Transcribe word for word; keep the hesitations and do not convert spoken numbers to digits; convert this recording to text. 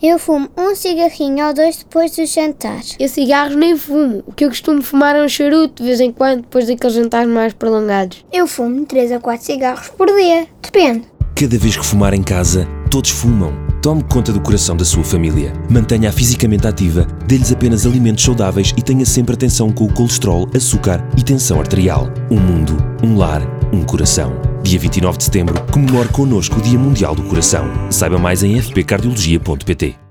Eu fumo um cigarrinho ou dois depois do jantar. Eu cigarros nem fumo. O que eu costumo fumar é um charuto de vez em quando, depois daqueles jantares mais prolongados. Eu fumo três a quatro cigarros por dia. Depende. Cada vez que fumar em casa, todos fumam. Tome conta do coração da sua família. Mantenha-a fisicamente ativa, dê-lhes apenas alimentos saudáveis e tenha sempre atenção com o colesterol, açúcar e tensão arterial. Um mundo, um lar, um coração. Dia vinte e nove de setembro, comemore connosco o Dia Mundial do Coração. Saiba mais em f p cardiologia ponto p t.